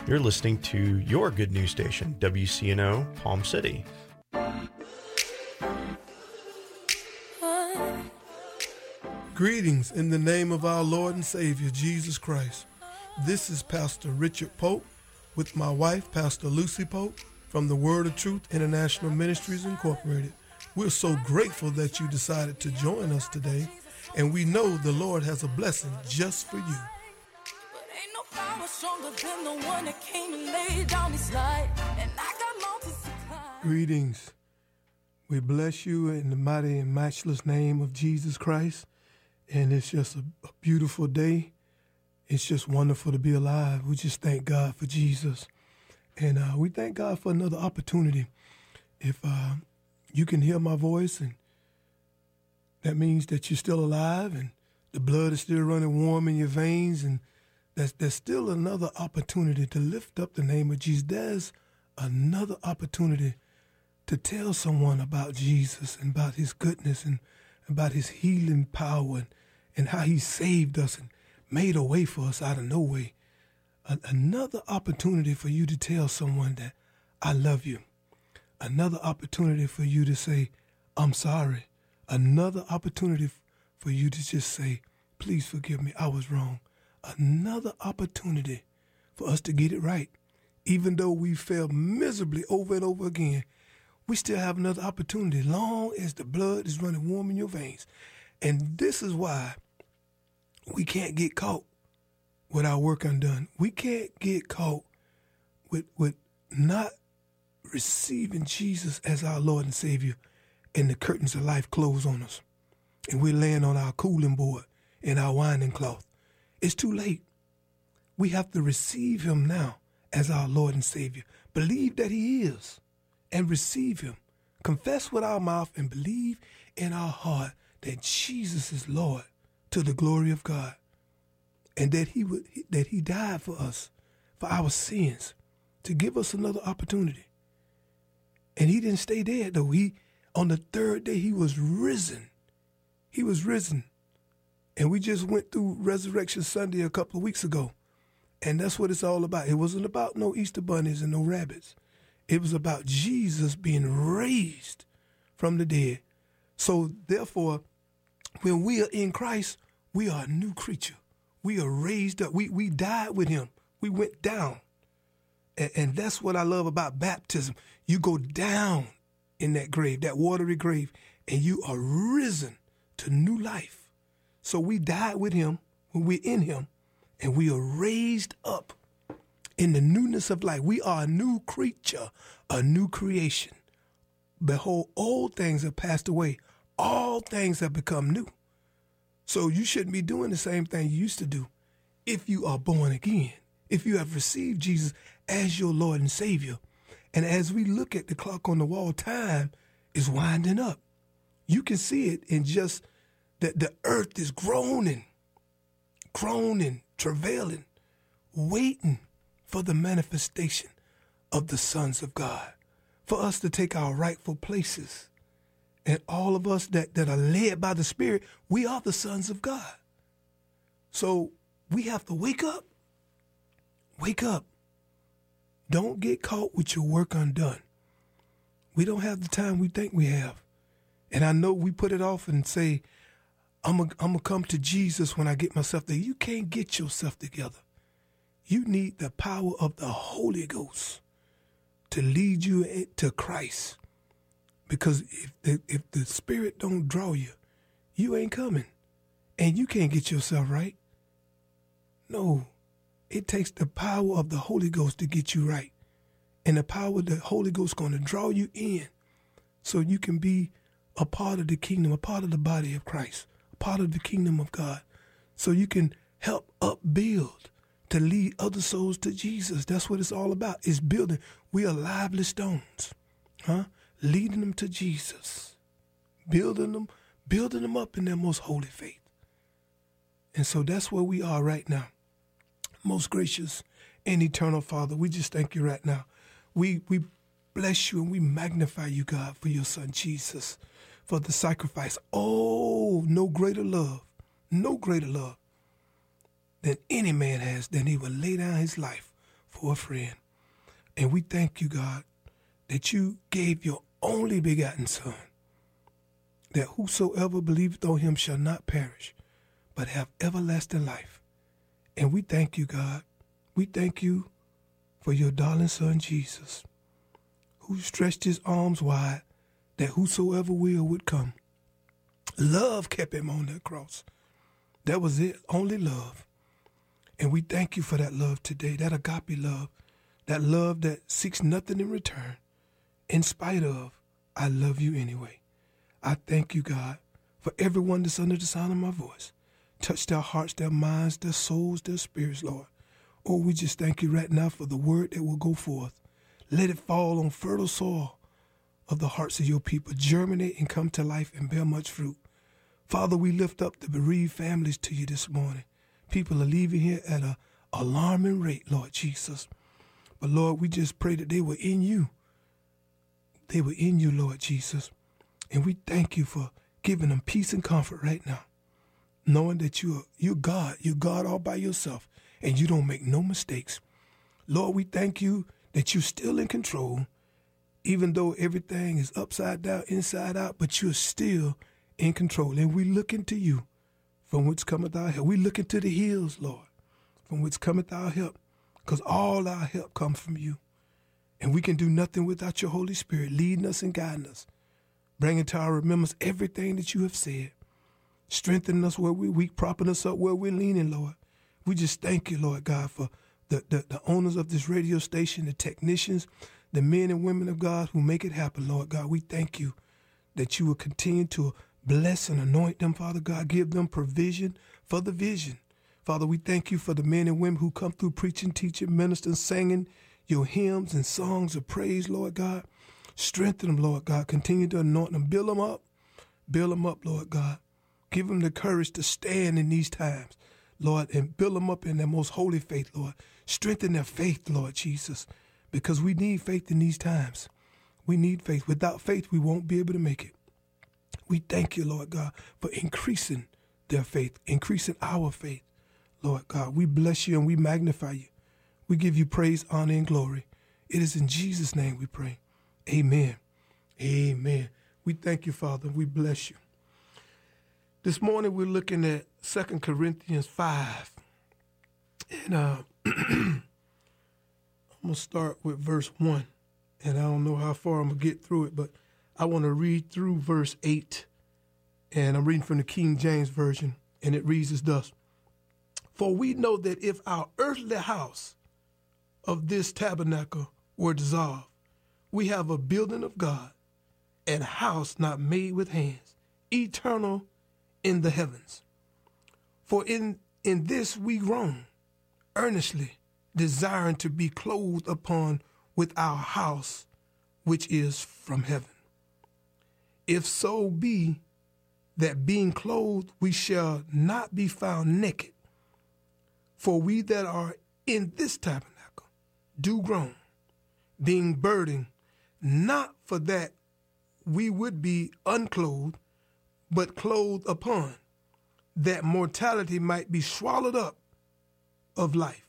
You're listening to your good news station, WCNO Palm City. Greetings in the name of our Lord and Savior, Jesus Christ. This is Pastor Richard Pope with my wife, Pastor Lucy Pope, from the Word of Truth International Ministries Incorporated. We're so grateful that you decided to join us today, and we know the Lord has a blessing just for you. Greetings. We bless you in the mighty and matchless name of Jesus Christ. And it's just a beautiful day. It's just wonderful to be alive. We just thank God for Jesus. And we thank God for another opportunity. If you can hear my voice, and that means that you're still alive and the blood is still running warm in your veins, and there's still another opportunity to lift up the name of Jesus. There's another opportunity to tell someone about Jesus and about his goodness and about his healing power and how he saved us and made a way for us out of no way. Another opportunity for you to tell someone that I love you. Another opportunity for you to say, I'm sorry. Another opportunity for you to just say, please forgive me, I was wrong. Another opportunity for us to get it right. Even though we failed miserably over and over again, we still have another opportunity, long as the blood is running warm in your veins. And this is why we can't get caught with our work undone. We can't get caught with not receiving Jesus as our Lord and Savior, and the curtains of life close on us. And we're laying on our cooling board and our winding cloth. It's too late. We have to receive him now as our Lord and Savior. Believe that he is and receive him. Confess with our mouth and believe in our heart that Jesus is Lord, to the glory of God, and that he died for us, for our sins, to give us another opportunity. And he didn't stay dead, though. On the third day, he was risen. He was risen. And we just went through Resurrection Sunday a couple of weeks ago. And that's what it's all about. It wasn't about no Easter bunnies and no rabbits. It was about Jesus being raised from the dead. So therefore, when we are in Christ, we are a new creature. We are raised up. We died with him. We went down. And that's what I love about baptism. You go down in that grave, that watery grave, and you are risen to new life. So we died with him when we're in him, and we are raised up in the newness of life. We are a new creature, a new creation. Behold, old things have passed away. All things have become new. So you shouldn't be doing the same thing you used to do if you are born again, if you have received Jesus as your Lord and Savior. And as we look at the clock on the wall, time is winding up. You can see it in just that the earth is groaning, travailing, waiting for the manifestation of the sons of God, for us to take our rightful places. And all of us that are led by the Spirit, we are the sons of God. So we have to wake up. Wake up. Don't get caught with your work undone. We don't have the time we think we have. And I know we put it off and say, I'm going to come to Jesus when I get myself there. You can't get yourself together. You need the power of the Holy Ghost to lead you to Christ. Because if the Spirit don't draw you, you ain't coming. And you can't get yourself right. No, it takes the power of the Holy Ghost to get you right. And the power of the Holy Ghost is going to draw you in so you can be a part of the kingdom, a part of the body of Christ, a part of the kingdom of God. So you can help upbuild to lead other souls to Jesus. That's what it's all about. It's building. We are lively stones, leading them to Jesus, building them up in their most holy faith. And so that's where we are right now. Most gracious and eternal Father, we just thank you right now. We bless you and we magnify you, God, for your son Jesus, for the sacrifice. Oh, no greater love than any man has, than he would lay down his life for for a friend. And we thank you, God, that you gave your only begotten Son, that whosoever believeth on him shall not perish, but have everlasting life. And we thank you, God. We thank you for your darling Son, Jesus, who stretched his arms wide that whosoever will would come. Love kept him on that cross. That was it, only love. And we thank you for that love today, that agape love that seeks nothing in return. In spite of, I love you anyway. I thank you, God, for everyone that's under the sound of my voice. Touch their hearts, their minds, their souls, their spirits, Lord. Oh, we just thank you right now for the word that will go forth. Let it fall on fertile soil of the hearts of your people, germinate and come to life and bear much fruit. Father, we lift up the bereaved families to you this morning. People are leaving here at an alarming rate, Lord Jesus. But Lord, we just pray that they were in you. They were in you, Lord Jesus. And we thank you for giving them peace and comfort right now, knowing that you're God. You're God all by yourself, and you don't make no mistakes. Lord, we thank you that you're still in control, even though everything is upside down, inside out, but you're still in control. And we look into you, from whence cometh our help. We look into the hills, Lord, from whence cometh our help, because all our help comes from you. And we can do nothing without your Holy Spirit leading us and guiding us, bringing to our remembrance everything that you have said, strengthening us where we're weak, propping us up where we're leaning, Lord. We just thank you, Lord God, for the owners of this radio station, the technicians, the men and women of God who make it happen, Lord God. We thank you that you will continue to bless and anoint them, Father God. Give them provision for the vision. Father, we thank you for the men and women who come through preaching, teaching, ministering, singing your hymns and songs of praise, Lord God. Strengthen them, Lord God. Continue to anoint them. Build them up. Build them up, Lord God. Give them the courage to stand in these times, Lord, and build them up in their most holy faith, Lord. Strengthen their faith, Lord Jesus, because we need faith in these times. We need faith. Without faith, we won't be able to make it. We thank you, Lord God, for increasing their faith, increasing our faith, Lord God. We bless you and we magnify you. We give you praise, honor, and glory. It is in Jesus' name we pray. Amen. Amen. We thank you, Father. We bless you. This morning we're looking at 2 Corinthians 5. And I'm going to start with verse 1. And I don't know how far I'm going to get through it, but I want to read through verse 8. And I'm reading from the King James Version, and it reads as thus. For we know that if our earthly house of this tabernacle were dissolved, we have a building of God, and house not made with hands, eternal in the heavens. For in this we groan, earnestly desiring to be clothed upon with our house, which is from heaven. If so be that being clothed we shall not be found naked. For we that are in this tabernacle do groan, being burdened, not for that we would be unclothed, but clothed upon, that mortality might be swallowed up of life.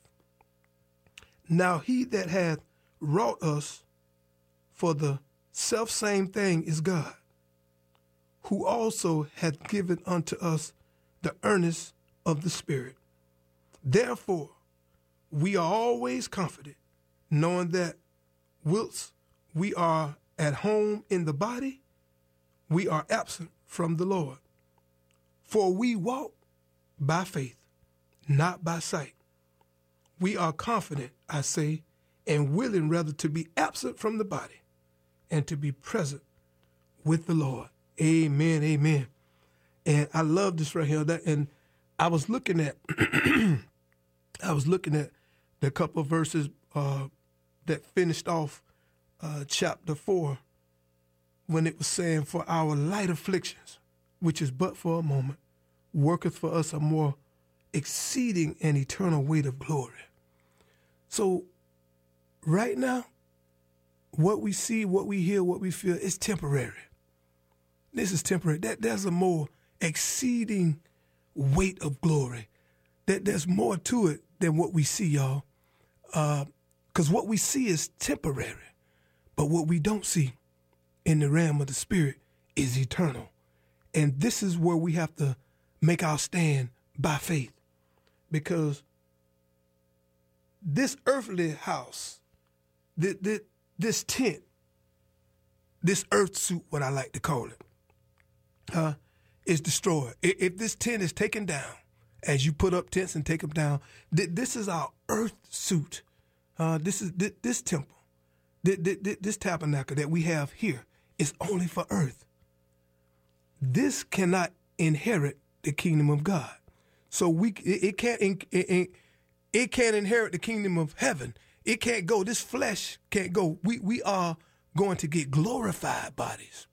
Now he that hath wrought us for the selfsame thing is God, who also hath given unto us the earnest of the Spirit. Therefore, we are always confident, knowing that whilst we are at home in the body, we are absent from the Lord. For we walk by faith, not by sight. We are confident, I say, and willing rather to be absent from the body and to be present with the Lord. Amen, amen. And I love this right here. And I was looking at the couple of verses that finished off chapter 4 when it was saying, for our light afflictions, which is but for a moment, worketh for us a more exceeding and eternal weight of glory. So right now, what we see, what we hear, what we feel is temporary. This is temporary. There's a more exceeding weight of glory. There's more to it than what we see, y'all. Because what we see is temporary, but what we don't see in the realm of the spirit is eternal. And this is where we have to make our stand by faith, because this earthly house, this tent, this earth suit, what I like to call it, is destroyed. If this tent is taken down, as you put up tents and take them down, this is our earth suit. This is this temple, this tabernacle that we have here is only for earth. This cannot inherit the kingdom of God. So it can't inherit the kingdom of heaven. It can't go. This flesh can't go. We are going to get glorified bodies,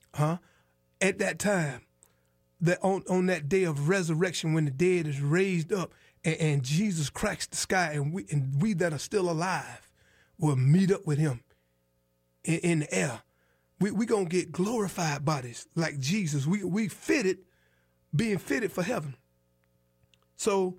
at that time, that on that day of resurrection, when the dead is raised up and Jesus cracks the sky, and we that are still alive will meet up with him in the air. We gonna get glorified bodies like Jesus. We being fitted for heaven. So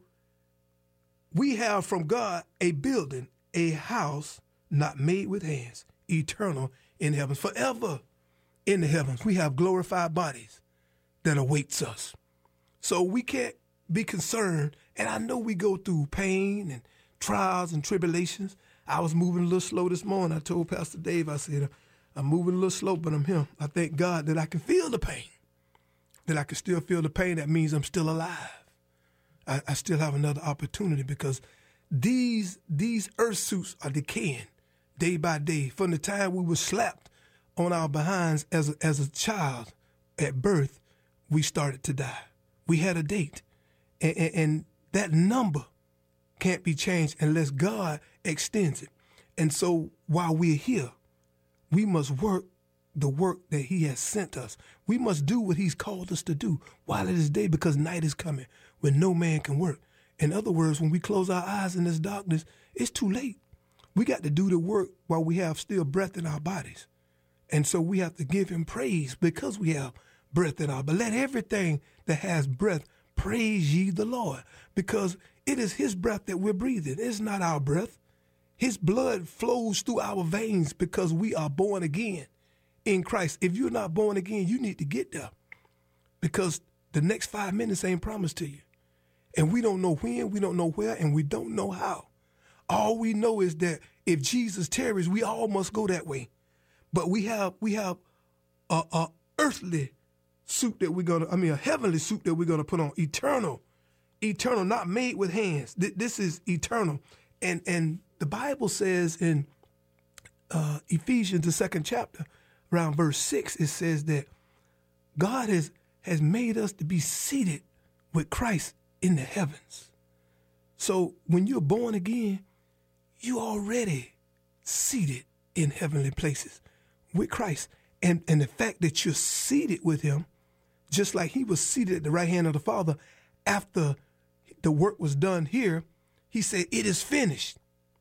we have from God a building, a house not made with hands, eternal in heaven, forever in the heavens. We have glorified bodies that awaits us. So we can't be concerned. And I know we go through pain and trials and tribulations. I was moving a little slow this morning. I told Pastor Dave, I said, I'm moving a little slow, but I'm here. I thank God that I can feel the pain, that I can still feel the pain. That means I'm still alive. I still have another opportunity, because these earth suits are decaying day by day. From the time we were slapped on our behinds as a child at birth, we started to die. We had a date, and that number can't be changed unless God extends it. And so while we're here, we must work the work that he has sent us. We must do what he's called us to do while it is day, because night is coming when no man can work. In other words, when we close our eyes in this darkness, it's too late. We got to do the work while we have still breath in our bodies. And so we have to give him praise because we have breath in our body. Let everything that has breath praise ye the Lord, because it is his breath that we're breathing. It's not our breath. His blood flows through our veins because we are born again in Christ. If you're not born again, you need to get there, because the next 5 minutes ain't promised to you. And we don't know when, we don't know where, and we don't know how. All we know is that if Jesus tarries, we all must go that way. But we have a earthly suit that a heavenly suit that we're gonna put on, eternal, not made with hands. This is eternal, and the Bible says in Ephesians, the 2nd chapter, around verse 6, it says that God has made us to be seated with Christ in the heavens. So when you're born again, you already seated in heavenly places with Christ. And the fact that you're seated with him, just like he was seated at the right hand of the Father, after the work was done here, he said, it is finished.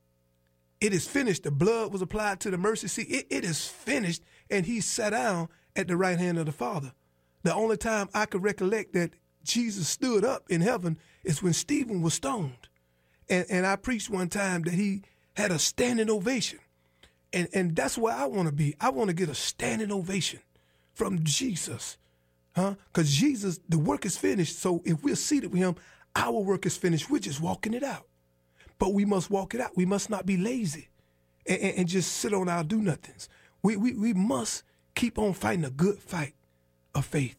It is finished. The blood was applied to the mercy seat. It is finished. And he sat down at the right hand of the Father. The only time I could recollect that Jesus stood up in heaven is when Stephen was stoned. And I preached one time that he had a standing ovation. And that's where I want to be. I want to get a standing ovation from Jesus. Because Jesus, the work is finished. So if we're seated with him, our work is finished. We're just walking it out. But we must walk it out. We must not be lazy and just sit on our do-nothings. We must keep on fighting a good fight of faith.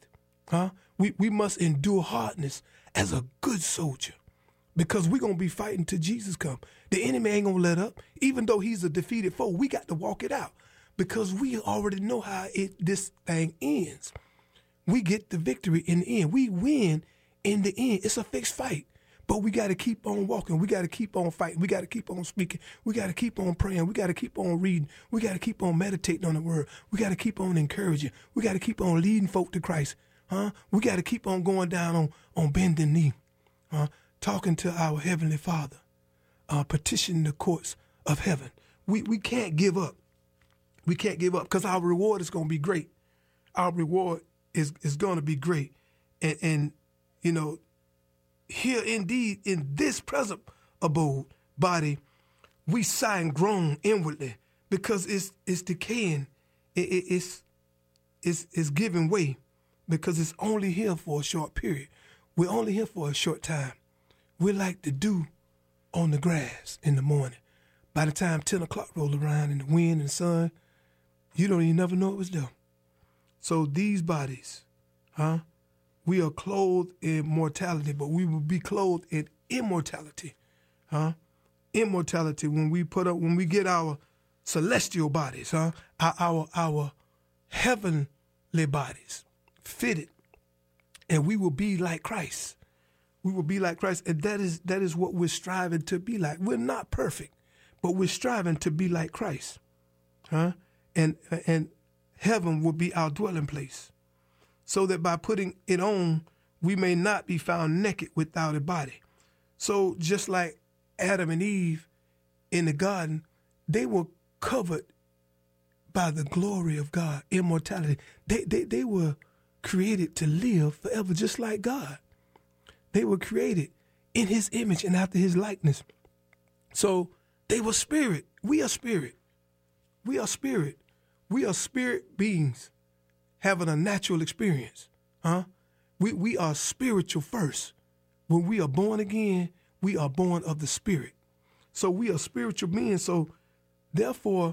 We must endure hardness as a good soldier, because we're going to be fighting till Jesus come. The enemy ain't going to let up. Even though he's a defeated foe, we got to walk it out, because we already know how this thing ends. We get the victory in the end. We win in the end. It's a fixed fight. But we got to keep on walking. We got to keep on fighting. We got to keep on speaking. We got to keep on praying. We got to keep on reading. We got to keep on meditating on the word. We got to keep on encouraging. We got to keep on leading folk to Christ. We got to keep on going down on bending knee, talking to our Heavenly Father, petitioning the courts of heaven. We can't give up. We can't give up, because our reward is going to be great. Our reward is going to be great. And you know, here indeed in this present abode body, we sigh and groan inwardly because it's decaying. It's giving way because it's only here for a short period. We're only here for a short time. We're like the dew on the grass in the morning. By the time 10 o'clock roll around and the wind and the sun, you don't even never know it was there. So these bodies, we are clothed in mortality, but we will be clothed in immortality. Immortality when we get our celestial bodies, our heavenly bodies fitted, and we will be like Christ. We will be like Christ, and that is what we're striving to be like. We're not perfect, but we're striving to be like Christ, And heaven will be our dwelling place, so that by putting it on, we may not be found naked without a body. So just like Adam and Eve in the garden, they were covered by the glory of God, immortality. They were created to live forever, just like God. They were created in his image and after his likeness. So they were spirit. We are spirit. We are spirit. We are spirit beings having a natural experience. We are spiritual first. When we are born again, we are born of the Spirit. So we are spiritual beings. So therefore,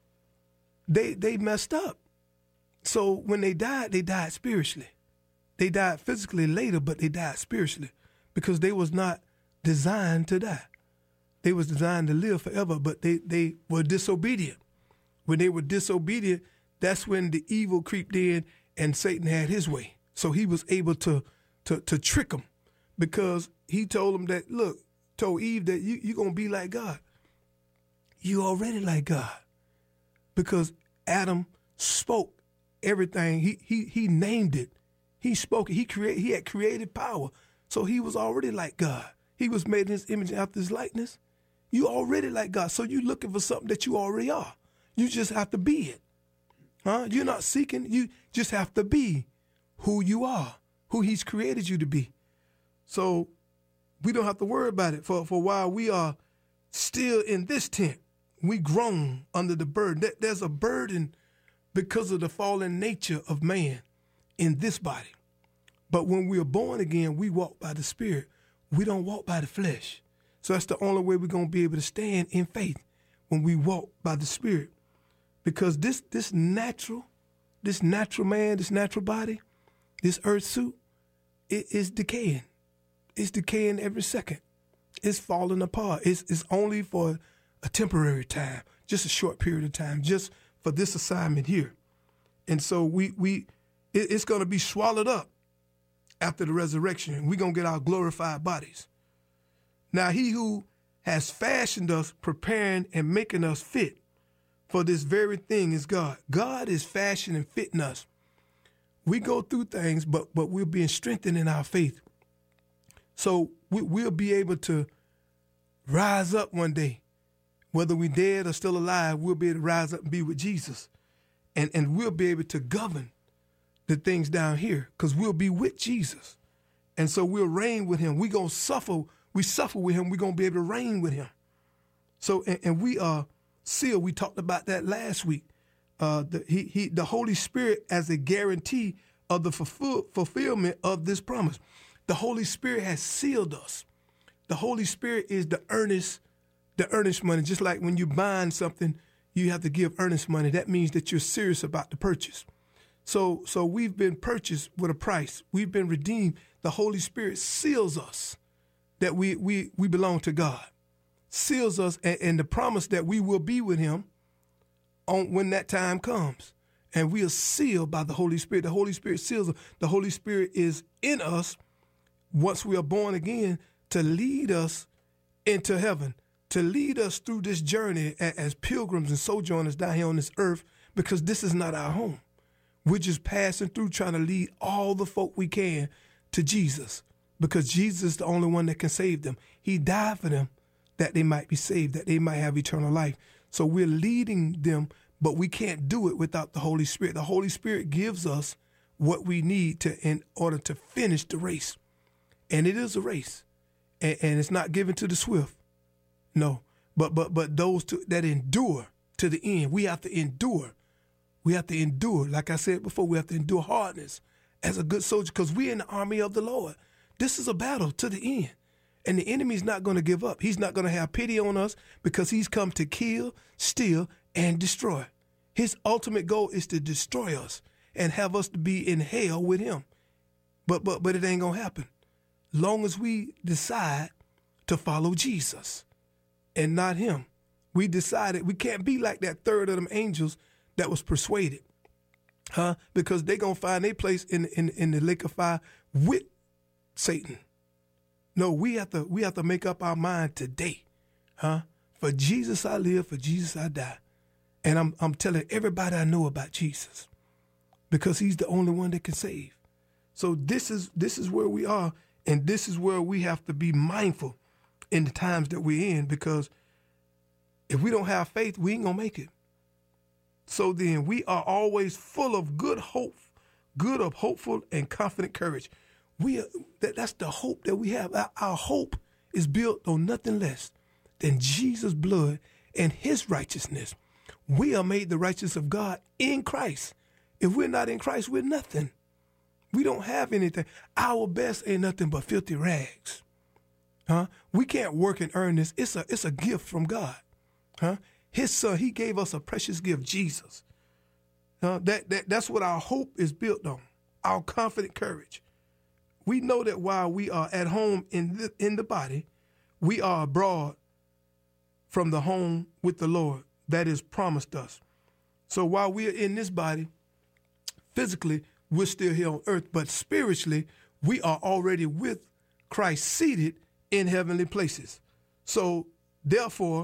they messed up. So when they died spiritually. They died physically later, but they died spiritually because they was not designed to die. They was designed to live forever, but they were disobedient. When they were disobedient, that's when the evil creeped in and Satan had his way. So he was able to trick them because he told them that, told Eve that you're going to be like God. You already like God because Adam spoke everything. He named it. He spoke it. He had creative power. So he was already like God. He was made in his image and after his likeness. You already like God. So you're looking for something that you already are. You just have to be it. You're not seeking. You just have to be who you are, who he's created you to be. So we don't have to worry about it. For while we are still in this tent, we groan under the burden. There's a burden because of the fallen nature of man in this body. But when we are born again, we walk by the Spirit. We don't walk by the flesh. So that's the only way we're going to be able to stand in faith, when we walk by the Spirit. Because this natural man, this natural body, this earth suit, it is decaying. It's decaying every second. It's falling apart. It's only for a temporary time, just a short period of time, just for this assignment here. And so it's going to be swallowed up after the resurrection, and we're going to get our glorified bodies. Now, he who has fashioned us, preparing and making us fit for this very thing is God. God is fashioning and fitting us. We go through things, but we're being strengthened in our faith. So we'll be able to rise up one day. Whether we're dead or still alive, we'll be able to rise up and be with Jesus. And we'll be able to govern the things down here because we'll be with Jesus. And so we'll reign with him. We're going to suffer. We suffer with him. We're going to be able to reign with him. So, and we are sealed. We talked about that last week. The Holy Spirit as a guarantee of the fulfillment of this promise. The Holy Spirit has sealed us. The Holy Spirit is the earnest money. Just like when you bind something, you have to give earnest money. That means that you're serious about the purchase. So we've been purchased with a price. We've been redeemed. The Holy Spirit seals us that we belong to God. Seals us and the promise that we will be with him on when that time comes. And we are sealed by the Holy Spirit. The Holy Spirit seals us. The Holy Spirit is in us once we are born again to lead us into heaven, to lead us through this journey as pilgrims and sojourners down here on this earth, because this is not our home. We're just passing through trying to lead all the folk we can to Jesus, because Jesus is the only one that can save them. He died for them that they might be saved, that they might have eternal life. So we're leading them, but we can't do it without the Holy Spirit. The Holy Spirit gives us what we need in order to finish the race. And it is a race. And it's not given to the swift. No, But those that endure to the end, we have to endure. We have to endure. Like I said before, we have to endure hardness as a good soldier because we're in the army of the Lord. This is a battle to the end. And the enemy's not going to give up. He's not going to have pity on us because he's come to kill, steal, and destroy. His ultimate goal is to destroy us and have us to be in hell with him. But it ain't going to happen. Long as we decide to follow Jesus and not him. We decided we can't be like that third of them angels that was persuaded. Because they're going to find their place in the lake of fire with Satan. No, we have to make up our mind today. For Jesus I live, for Jesus I die. And I'm telling everybody I know about Jesus because he's the only one that can save. So this is where we are, and this is where we have to be mindful in the times that we're in, because if we don't have faith, we ain't gonna make it. So then we are always full of good hope, hopeful and confident courage. That's the hope that we have. Our hope is built on nothing less than Jesus' blood and his righteousness. We are made the righteousness of God in Christ. If we're not in Christ, we're nothing. We don't have anything. Our best ain't nothing but filthy rags. We can't work and earn this. It's a gift from God. His son, he gave us a precious gift, Jesus. That's what our hope is built on, our confident courage. We know that while we are at home in the body, we are abroad from the home with the Lord that is promised us. So while we are in this body, physically, we're still here on earth, but spiritually, we are already with Christ seated in heavenly places. So therefore,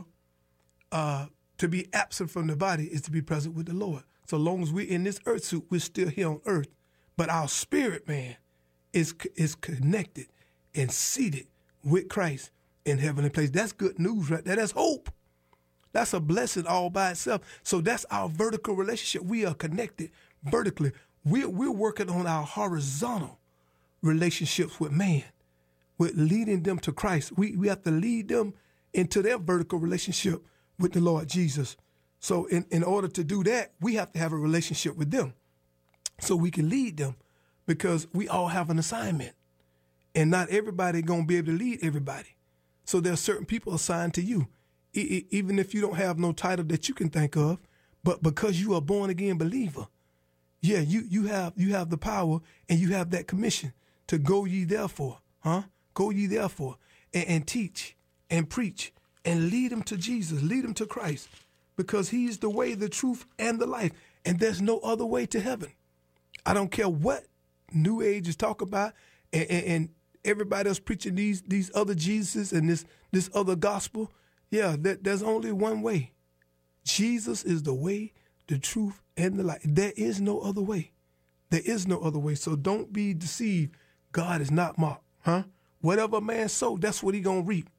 to be absent from the body is to be present with the Lord. So long as we're in this earth suit, we're still here on earth, but our spirit man is connected and seated with Christ in heavenly places. That's good news right there. That's hope. That's a blessing all by itself. So that's our vertical relationship. We are connected vertically. We're working on our horizontal relationships with man, with leading them to Christ. We have to lead them into their vertical relationship with the Lord Jesus. So in order to do that, we have to have a relationship with them so we can lead them, because we all have an assignment. And not everybody going to be able to lead everybody. So there are certain people assigned to you, even if you don't have no title that you can think of, but because you are a born again believer, yeah, you have the power and you have that commission to go ye therefore, Go ye therefore and teach and preach and lead them to Jesus, lead them to Christ, because he's the way, the truth, and the life. And there's no other way to heaven. I don't care what New Age is talking about and everybody else preaching these other Jesuses and this other gospel. Yeah, there's only one way. Jesus is the way, the truth, and the life. There is no other way. There is no other way. So don't be deceived. God is not mocked. Whatever man sow, that's what he gonna reap.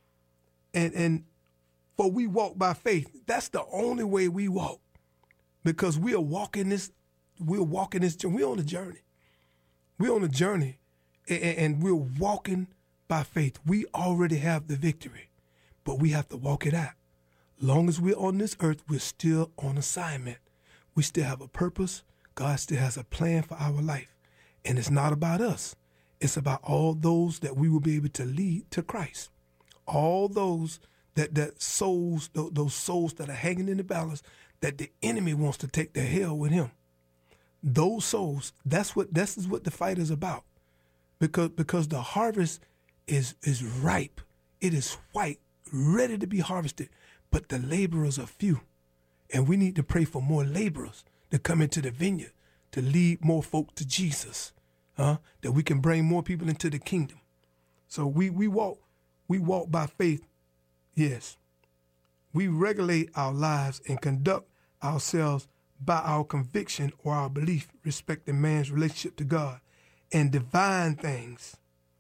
And for we walk by faith. That's the only way we walk. Because we're walking this journey. We're on a journey. We're on a journey. And we're walking by faith. We already have the victory. But we have to walk it out. Long as we're on this earth, we're still on assignment. We still have a purpose. God still has a plan for our life. And it's not about us. It's about all those that we will be able to lead to Christ. All those that souls, those souls that are hanging in the balance, that the enemy wants to take to hell with him. Those souls, this is what the fight is about. Because the harvest is ripe. It is white, ready to be harvested. But the laborers are few. And we need to pray for more laborers to come into the vineyard, to lead more folk to Jesus, that we can bring more people into the kingdom. So we walk by faith, yes. We regulate our lives and conduct ourselves by our conviction or our belief respecting man's relationship to God and divine things,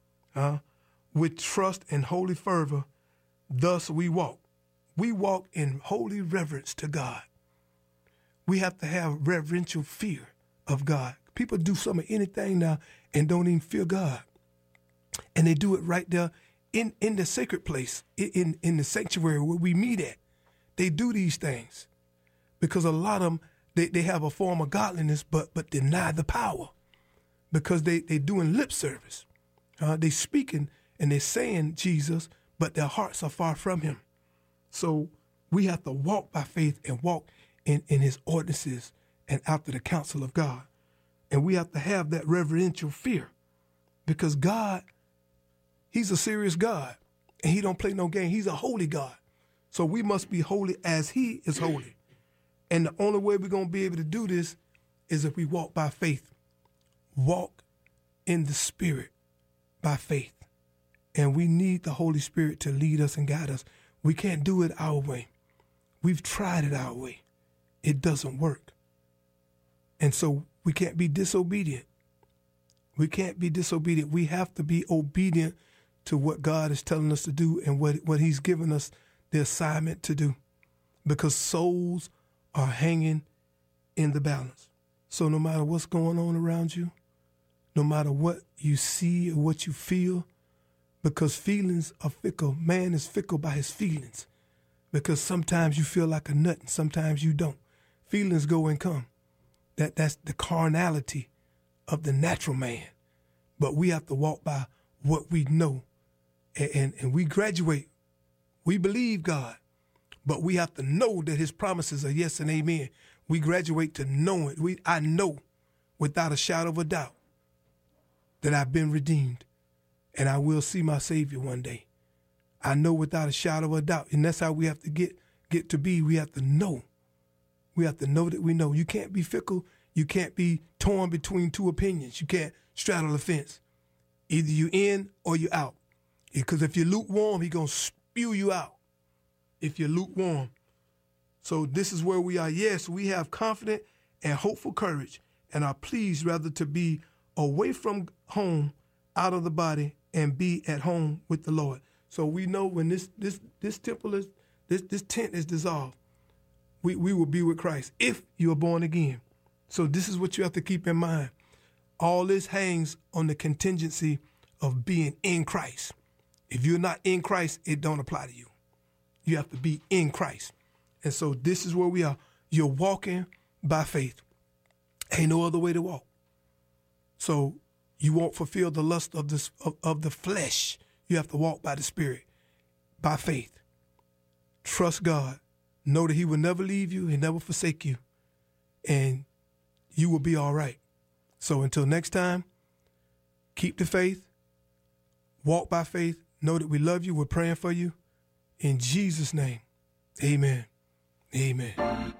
with trust and holy fervor. Thus we walk. We walk in holy reverence to God. We have to have reverential fear of God. People do some of anything now and don't even fear God. And they do it right there in the sacred place, in the sanctuary where we meet at, they do these things because a lot of them, they have a form of godliness, but deny the power because they doing lip service. They speaking and they saying Jesus, but their hearts are far from him. So we have to walk by faith and walk in his ordinances and after the counsel of God. And we have to have that reverential fear because God, he's a serious God and he don't play no game. He's a holy God. So we must be holy as he is holy. And the only way we're going to be able to do this is if we walk by faith. Walk in the Spirit by faith. And we need the Holy Spirit to lead us and guide us. We can't do it our way. We've tried it our way. It doesn't work. And so we can't be disobedient. We can't be disobedient. We have to be obedient to what God is telling us to do and what he's given us the assignment to do, because souls are hanging in the balance. So no matter what's going on around you, no matter what you see or what you feel, because feelings are fickle. Man is fickle by his feelings, because sometimes you feel like a nut and sometimes you don't. Feelings go and come. That's the carnality of the natural man. But we have to walk by what we know. And we graduate. We believe God, but we have to know that his promises are yes and amen. We graduate to know it. I know without a shadow of a doubt that I've been redeemed and I will see my Savior one day. I know without a shadow of a doubt. And that's how we have to get to be. We have to know. We have to know that we know. You can't be fickle. You can't be torn between two opinions. You can't straddle the fence. Either you in or you out. Because if you're lukewarm, he's going to spew you out if you're lukewarm. So this is where we are. Yes, we have confident and hopeful courage and are pleased rather to be away from home, out of the body, and be at home with the Lord. So we know when this temple is, this tent is dissolved, we will be with Christ if you are born again. So this is what you have to keep in mind. All this hangs on the contingency of being in Christ. If you're not in Christ, it don't apply to you. You have to be in Christ. And so this is where we are. You're walking by faith. Ain't no other way to walk. So you won't fulfill the lust of the flesh. You have to walk by the Spirit, by faith. Trust God. Know that he will never leave you and never forsake you. And you will be all right. So until next time, keep the faith. Walk by faith. Know that we love you. We're praying for you. In Jesus' name, amen. Amen.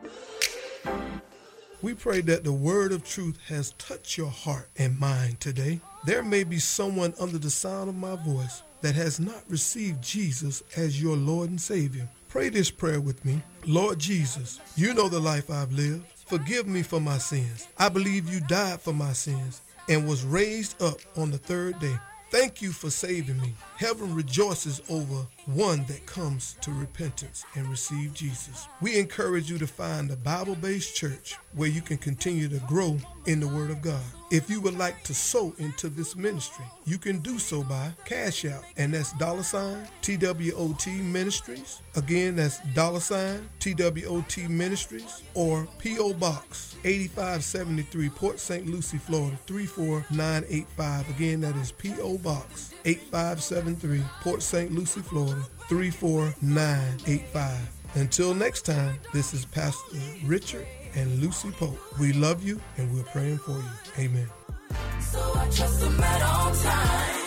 We pray that the word of truth has touched your heart and mind today. There may be someone under the sound of my voice that has not received Jesus as your Lord and Savior. Pray this prayer with me. Lord Jesus, you know the life I've lived. Forgive me for my sins. I believe you died for my sins and was raised up on the third day. Thank you for saving me. Heaven rejoices over one that comes to repentance and receive Jesus. We encourage you to find a Bible-based church where you can continue to grow in the Word of God. If you would like to sow into this ministry, you can do so by Cash App, and that's $TWOT Ministries. Again, that's $TWOT Ministries, or P.O. Box 8573, Port St. Lucie, Florida 34985. Again, that is P.O. Box 8573, Port St. Lucie, Florida 34985. Until next time, this is Pastor Richard and Lucy Pope. We love you and we're praying for you. Amen. So I trust him at all times.